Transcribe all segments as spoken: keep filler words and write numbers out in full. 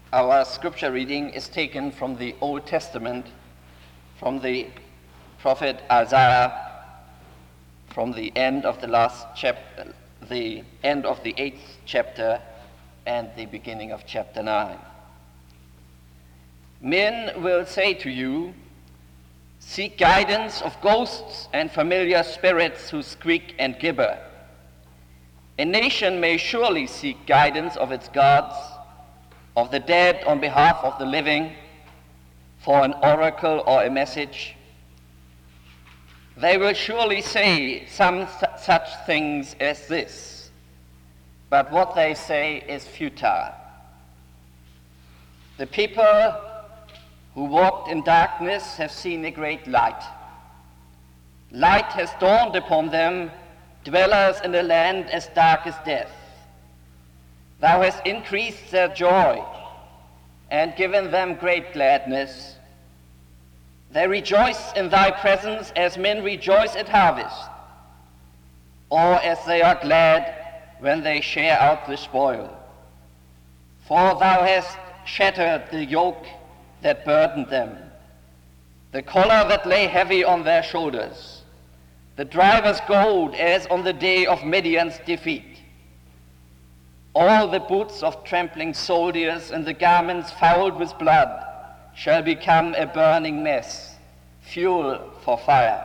Our scripture reading is taken from the Old Testament, from the prophet Isaiah, from the end of the last chapter, the end of the eighth chapter, and the beginning of chapter nine. Men will say to you, seek guidance of ghosts and familiar spirits who squeak and gibber. A nation may surely seek guidance of its gods, of the dead on behalf of the living, for an oracle or a message. They will surely say some such things as this, but what they say is futile. The people who walked in darkness have seen a great light. Light has dawned upon them, dwellers in a land as dark as death. Thou hast increased their joy and given them great gladness. They rejoice in thy presence as men rejoice at harvest, or as they are glad when they share out the spoil. For thou hast shattered the yoke that burdened them, the collar that lay heavy on their shoulders, the driver's gold as on the day of Midian's defeat. All the boots of trampling soldiers and the garments fouled with blood shall become a burning mess, fuel for fire.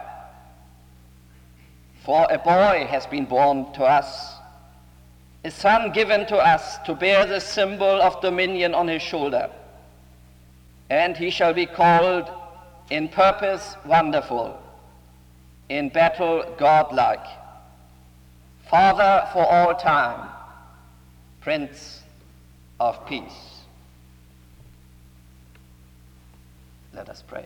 For a boy has been born to us, a son given to us to bear the symbol of dominion on his shoulder. And he shall be called in purpose wonderful, in battle godlike, Father for all time, Prince of Peace. Let us pray.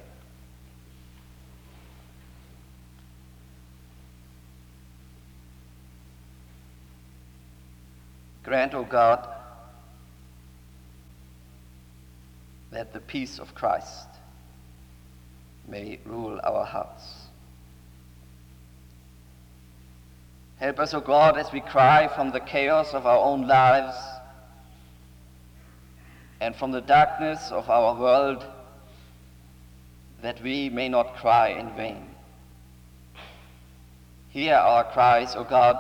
Grant, O God, that the peace of Christ may rule our hearts. Help us, O God, as we cry from the chaos of our own lives and from the darkness of our world, that we may not cry in vain. Hear our cries, O God,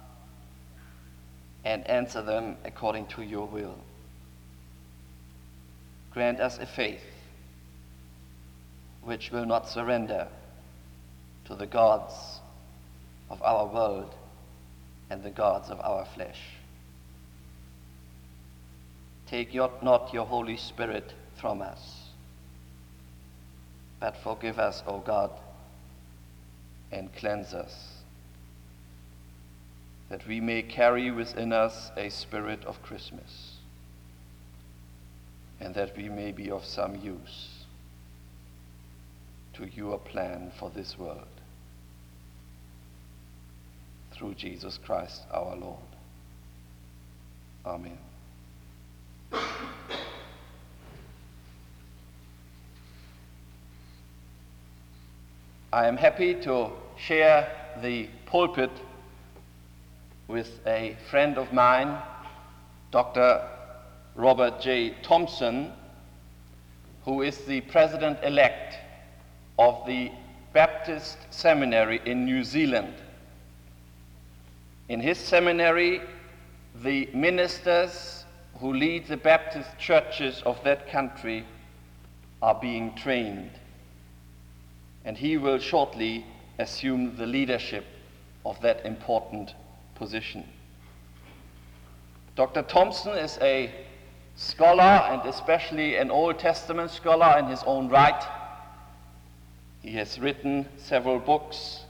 and answer them according to your will. Grant us a faith which will not surrender to the gods of our world and the gods of our flesh. Take your, not your Holy Spirit from us, but forgive us, O God, and cleanse us, that we may carry within us a spirit of Christmas, and that we may be of some use to your plan for this world. Through Jesus Christ our Lord. Amen. I am happy to share the pulpit with a friend of mine, Doctor Robert J. Thompson, who is the president-elect of the Baptist Seminary in New Zealand. In his seminary, the ministers who lead the Baptist churches of that country are being trained, and he will shortly assume the leadership of that important position. Doctor Thompson is a scholar, and especially an Old Testament scholar in his own right. He has written several books,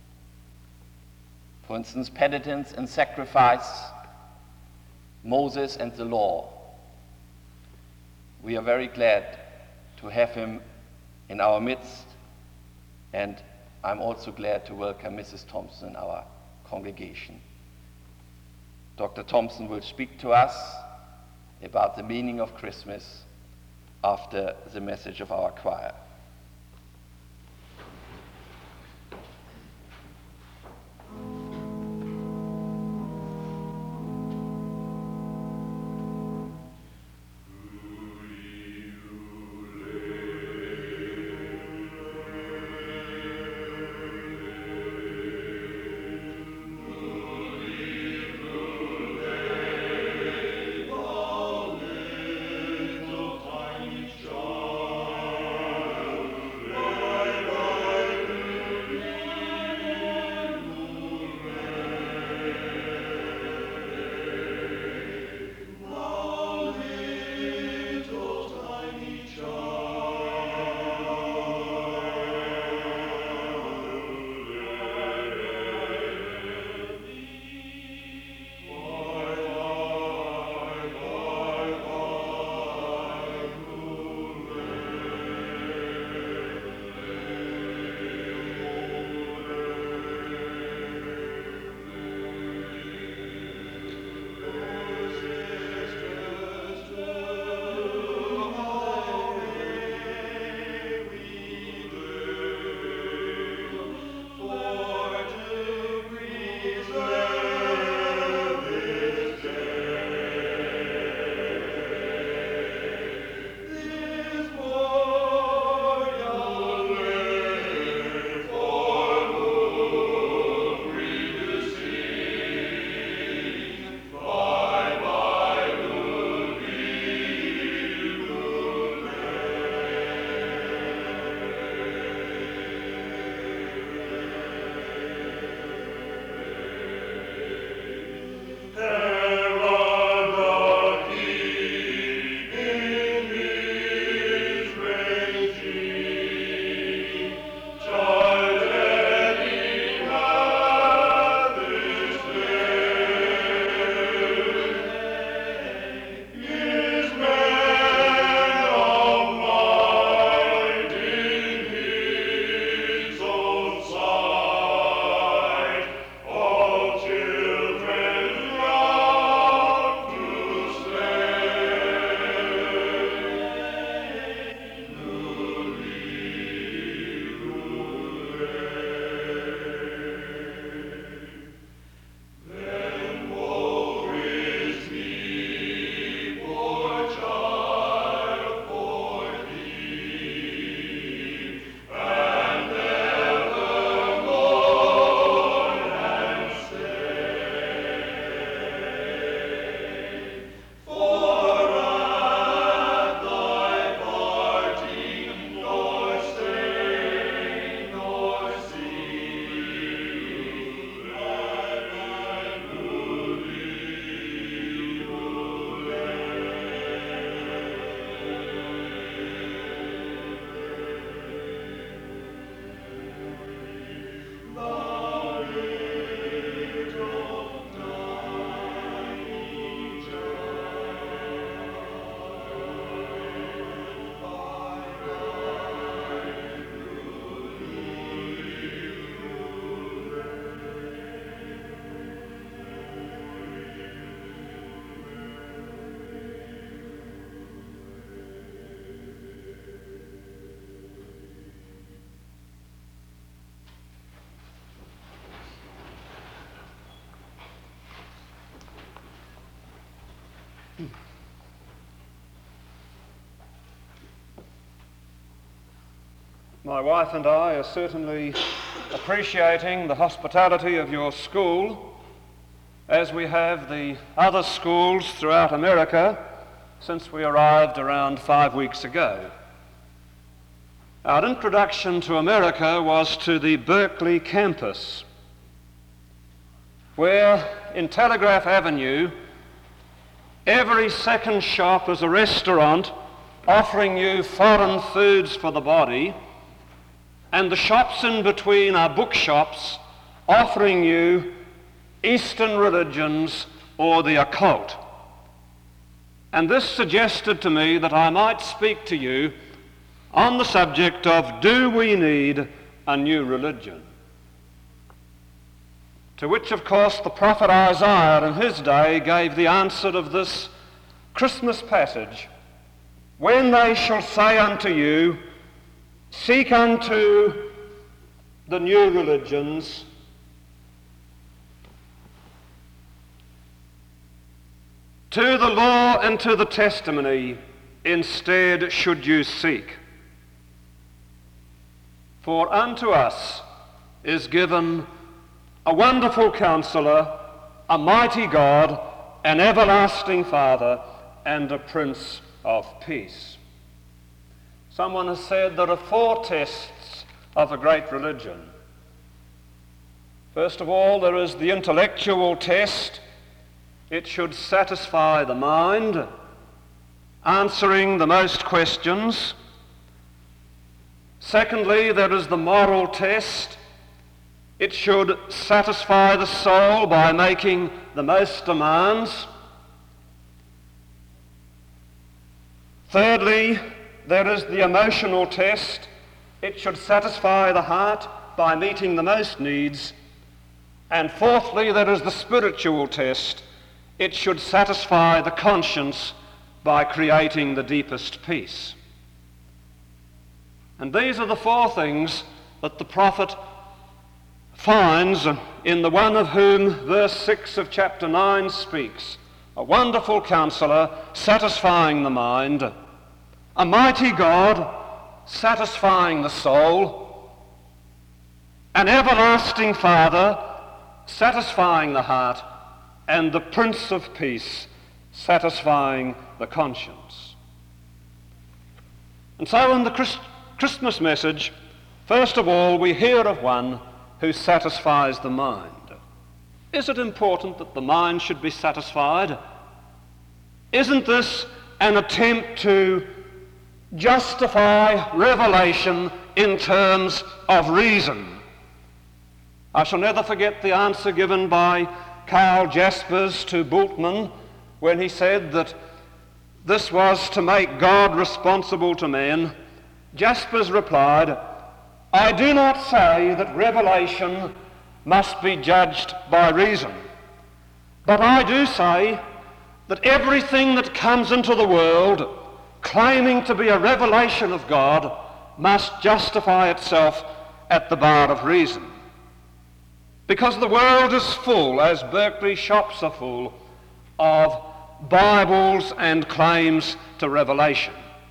for instance, Penitence and Sacrifice, Moses and the Law. We are very glad to have him in our midst, and I'm also glad to welcome Missus Thompson in our congregation. Doctor Thompson will speak to us about the meaning of Christmas after the message of our choir. My wife and I are certainly appreciating the hospitality of your school, as we have the other schools throughout America since we arrived around five weeks ago. Our introduction to America was to the Berkeley campus, where in Telegraph Avenue, every second shop is a restaurant offering you foreign foods for the body, and the shops in between are bookshops offering you Eastern religions or the occult. And this suggested to me that I might speak to you on the subject of, do we need a new religion? To which, of course, the prophet Isaiah in his day gave the answer of this Christmas passage: when they shall say unto you, seek unto the new religions, to the law and to the testimony instead should you seek. For unto us is given a wonderful Counselor, a mighty God, an everlasting Father, and a Prince of Peace. Someone has said there are four tests of a great religion. First of all, there is the intellectual test. It should satisfy the mind, answering the most questions. Secondly, there is the moral test. It should satisfy the soul by making the most demands. Thirdly, there is the emotional test. It should satisfy the heart by meeting the most needs. And fourthly, there is the spiritual test. It should satisfy the conscience by creating the deepest peace. And these are the four things that the prophet finds in the one of whom verse six of chapter nine speaks: a wonderful Counselor, satisfying the mind; a mighty God, satisfying the soul; an everlasting Father, satisfying the heart; and the Prince of Peace, satisfying the conscience. And so in the Christ- Christmas message, first of all, we hear of one who satisfies the mind. Is it important that the mind should be satisfied? Isn't this an attempt to justify revelation in terms of reason? I shall never forget the answer given by Karl Jaspers to Bultmann when he said that this was to make God responsible to men. Jaspers replied, I do not say that revelation must be judged by reason, but I do say that everything that comes into the world claiming to be a revelation of God must justify itself at the bar of reason. Because the world is full, as Berkeley shops are full, of Bibles and claims to revelation.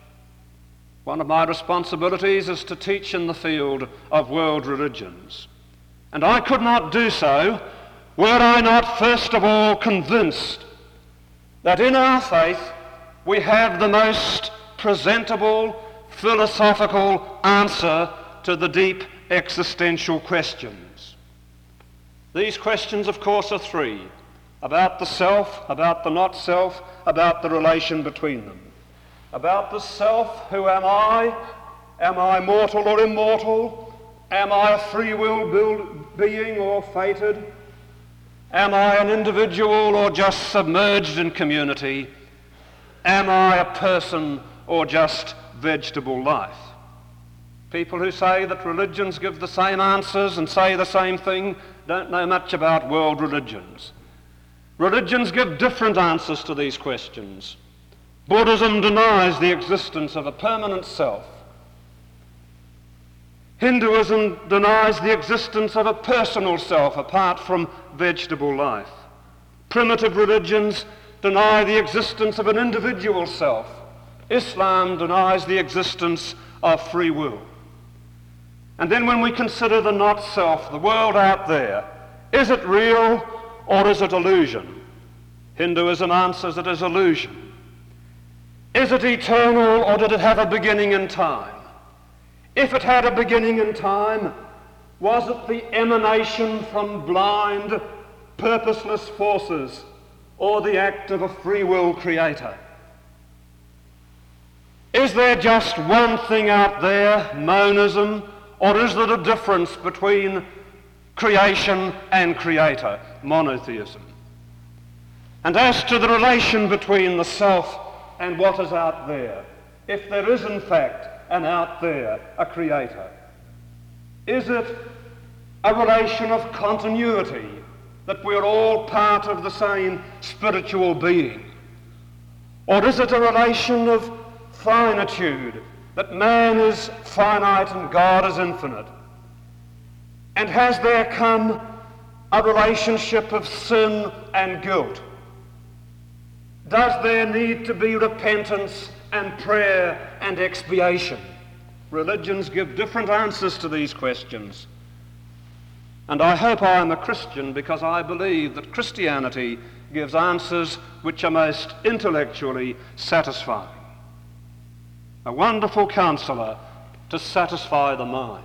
One of my responsibilities is to teach in the field of world religions. And I could not do so were I not first of all convinced that in our faith we have the most presentable, philosophical answer to the deep existential questions. These questions, of course, are three: about the self, about the not self, about the relation between them. About the self, who am I? Am I mortal or immortal? Am I a free will build being or fated? Am I an individual or just submerged in community? Am I a person or just vegetable life? People who say that religions give the same answers and say the same thing don't know much about world religions. Religions give different answers to these questions. Buddhism denies the existence of a permanent self. Hinduism denies the existence of a personal self apart from vegetable life. Primitive religions deny the existence of an individual self. Islam denies the existence of free will. And then when we consider the not-self, the world out there, is it real or is it illusion? Hinduism answers it is illusion. Is it eternal or did it have a beginning in time? If it had a beginning in time, was it the emanation from blind, purposeless forces or the act of a free will creator? Is there just one thing out there, monism, or is there a difference between creation and creator, monotheism? And as to the relation between the self and what is out there, if there is in fact an out there, a creator, is it a relation of continuity, that we're all part of the same spiritual being? Or is it a relation of finitude, that man is finite and God is infinite? And has there come a relationship of sin and guilt? Does there need to be repentance and prayer and expiation? Religions give different answers to these questions. And I hope I am a Christian because I believe that Christianity gives answers which are most intellectually satisfying. A wonderful counselor to satisfy the mind.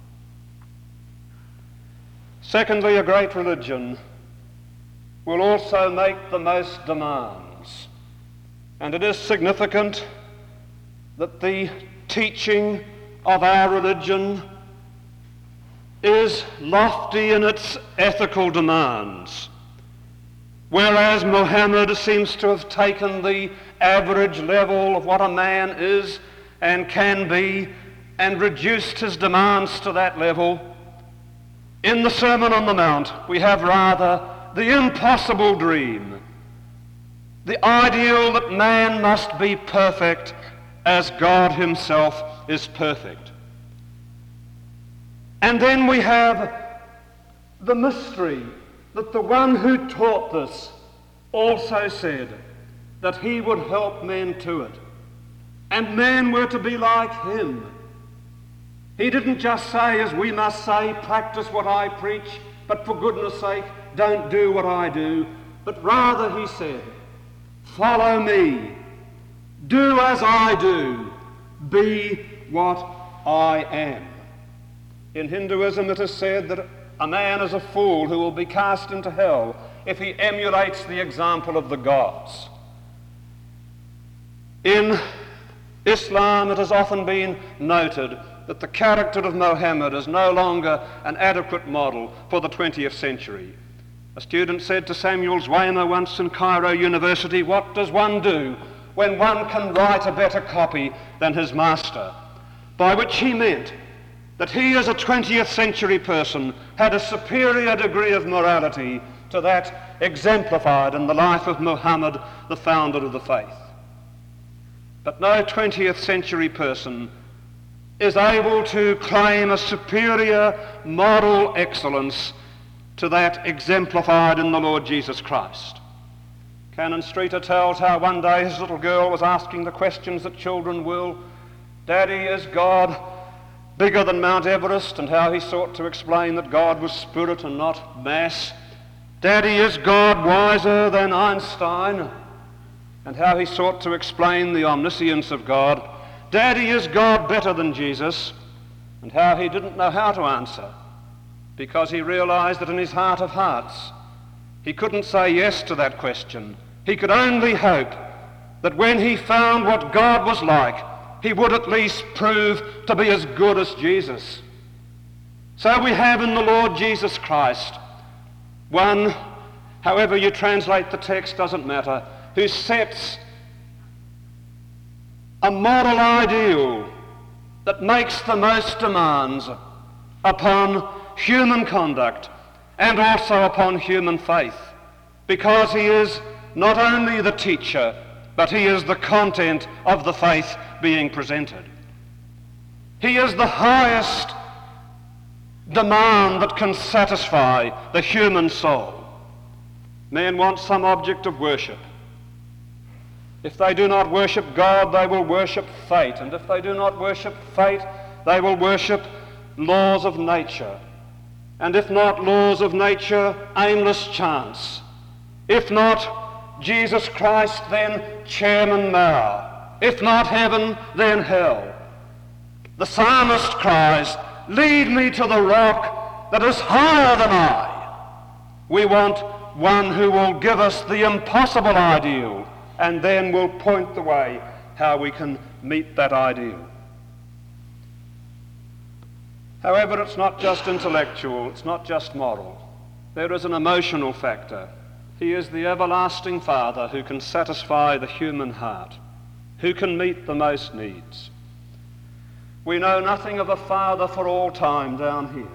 Secondly, a great religion will also make the most demands. And it is significant that the teaching of our religion is lofty in its ethical demands, whereas Muhammad seems to have taken the average level of what a man is and can be and reduced his demands to that level. In the Sermon on the Mount, we have rather the impossible dream, the ideal that man must be perfect as God himself is perfect. And then we have the mystery that the one who taught this also said that he would help men to it, and men were to be like him. He didn't just say, as we must say, practice what I preach, but for goodness sake, don't do what I do. But rather, he said, follow me, do as I do, be what I am. In Hinduism, it is said that a man is a fool who will be cast into hell if he emulates the example of the gods. In Islam, it has often been noted that the character of Muhammad is no longer an adequate model for the twentieth century. A student said to Samuel Zwemer once in Cairo University, "What does one do when one can write a better copy than his master?" By which he meant that he, as a twentieth century person, had a superior degree of morality to that exemplified in the life of Muhammad, the founder of the faith. But no twentieth century person is able to claim a superior moral excellence to that exemplified in the Lord Jesus Christ. Canon Streeter tells how one day his little girl was asking the questions that children will. Daddy, is God bigger than Mount Everest? And how he sought to explain that God was spirit and not mass. Daddy, is God wiser than Einstein? And how he sought to explain the omniscience of God. Daddy, is God better than Jesus? And how he didn't know how to answer, because he realized that in his heart of hearts he couldn't say yes to that question. He could only hope that when he found what God was like, he would at least prove to be as good as Jesus. So we have in the Lord Jesus Christ one, however you translate the text doesn't matter, who sets a moral ideal that makes the most demands upon human conduct and also upon human faith, because he is not only the teacher, but he is the content of the faith being presented. He is the highest demand that can satisfy the human soul. Men want some object of worship. If they do not worship God, they will worship fate. And if they do not worship fate, they will worship laws of nature, and if not laws of nature, aimless chance. If not Jesus Christ, then Chairman Mao. If not heaven, then hell. The psalmist cries, "Lead me to the rock that is higher than I." We want one who will give us the impossible ideal and then will point the way how we can meet that ideal. However, it's not just intellectual, it's not just moral. There is an emotional factor. He is the everlasting Father who can satisfy the human heart, who can meet the most needs. We know nothing of a Father for all time down here.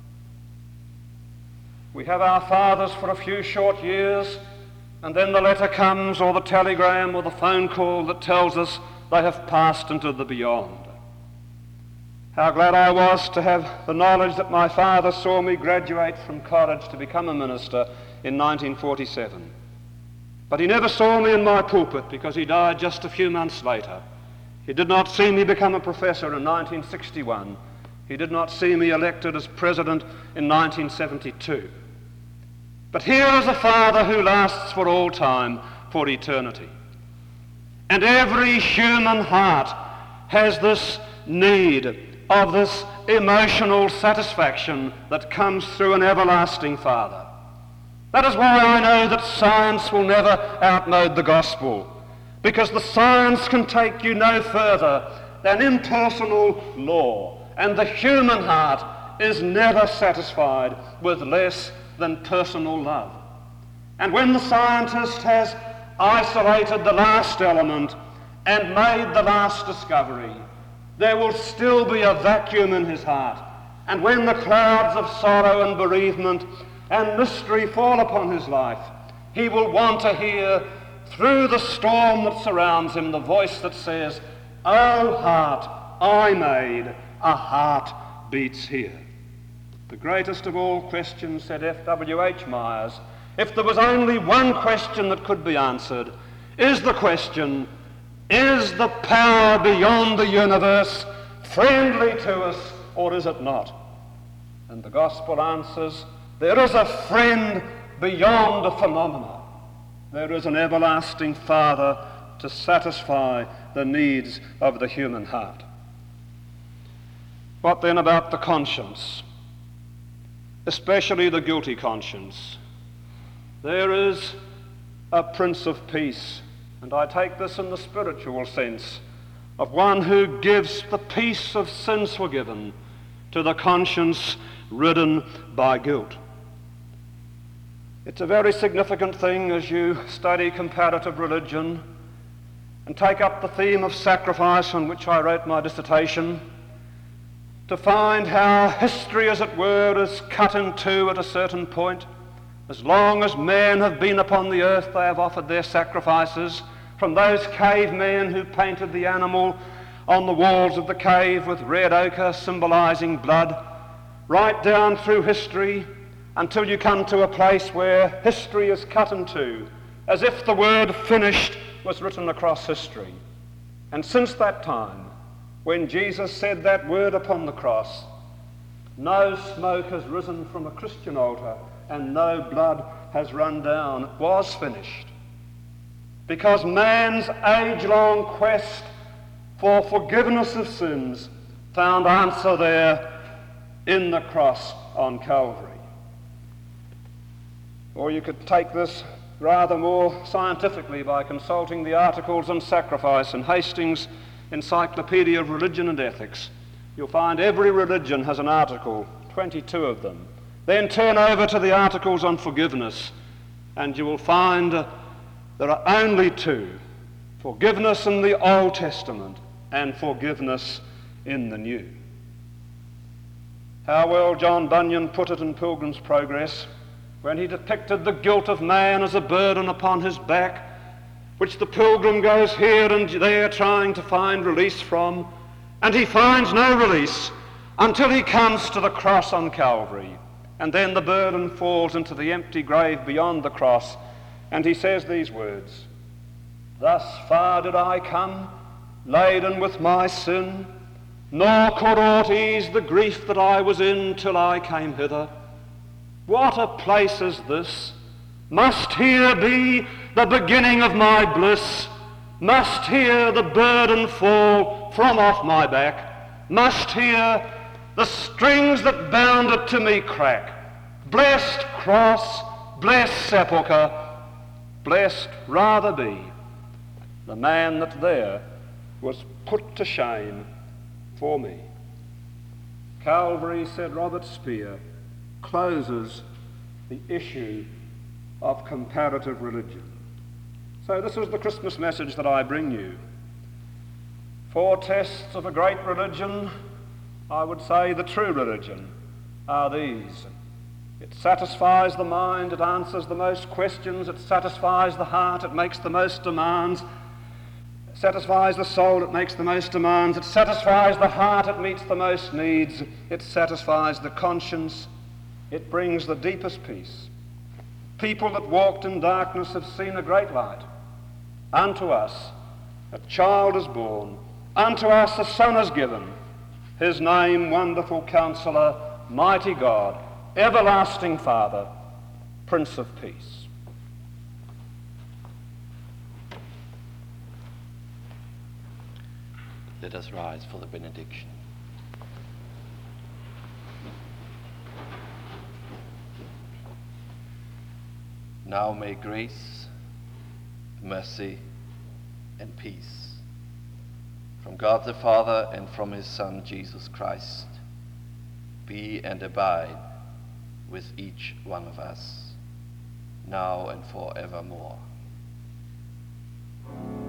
We have our fathers for a few short years, and then the letter comes, or the telegram, or the phone call that tells us they have passed into the beyond. How glad I was to have the knowledge that my father saw me graduate from college to become a minister in nineteen forty-seven. But he never saw me in my pulpit because he died just a few months later. He did not see me become a professor in nineteen sixty-one. He did not see me elected as president in nineteen seventy-two. But here is a Father who lasts for all time, for eternity. And every human heart has this need of this emotional satisfaction that comes through an everlasting Father. That is why I know that science will never outmode the gospel, because the science can take you no further than impersonal law, and the human heart is never satisfied with less than personal love. And when the scientist has isolated the last element and made the last discovery, there will still be a vacuum in his heart. And when the clouds of sorrow and bereavement and mystery fall upon his life, he will want to hear through the storm that surrounds him the voice that says, "O heart I made, a heart beats here." The greatest of all questions, said F W H Myers, if there was only one question that could be answered, is the question, is the power beyond the universe friendly to us, or is it not? And the gospel answers, there is a friend beyond the phenomena. There is an everlasting Father to satisfy the needs of the human heart. What then about the conscience, especially the guilty conscience? There is a Prince of Peace, and I take this in the spiritual sense of one who gives the peace of sins forgiven to the conscience ridden by guilt. It's a very significant thing as you study comparative religion and take up the theme of sacrifice, on which I wrote my dissertation, to find how history, as it were, is cut in two at a certain point. As long as men have been upon the earth, they have offered their sacrifices, from those cavemen who painted the animal on the walls of the cave with red ochre symbolizing blood, right down through history until you come to a place where history is cut in two, as if the word finished was written across history. And since that time, when Jesus said that word upon the cross, no smoke has risen from a Christian altar and no blood has run down. It was finished. Because man's age-long quest for forgiveness of sins found answer there in the cross on Calvary. Or you could take this rather more scientifically by consulting the articles on sacrifice in Hastings' Encyclopedia of Religion and Ethics. You'll find every religion has an article, twenty-two of them. Then turn over to the articles on forgiveness, and you will find uh, there are only two: forgiveness in the Old Testament and forgiveness in the New. How well John Bunyan put it in Pilgrim's Progress when he depicted the guilt of man as a burden upon his back, which the pilgrim goes here and there trying to find release from, and he finds no release until he comes to the cross on Calvary. And then the burden falls into the empty grave beyond the cross, and he says these words, "Thus far did I come, laden with my sin, nor could aught ease the grief that I was in till I came hither. What a place is this! Must here be the beginning of my bliss? Must here the burden fall from off my back? Must here the strings that bound it to me crack? Blessed cross, blessed sepulchre, blessed rather be the man that there was put to shame for me. Calvary, said Robert Spear, closes the issue of comparative religion. So this is the Christmas message that I bring you. Four tests of a great religion, I would say the true religion, are these. It satisfies the mind, it answers the most questions, it satisfies the heart, it makes the most demands. It satisfies the soul, it makes the most demands. It satisfies the heart, it meets the most needs. It satisfies the conscience, it brings the deepest peace. People that walked in darkness have seen a great light. Unto us a child is born, unto us a son is given. His name, Wonderful Counselor, Mighty God, Everlasting Father, Prince of Peace. Let us rise for the benediction. Now may grace, mercy, and peace from God the Father and from his Son Jesus Christ be and abide with each one of us, now and forevermore.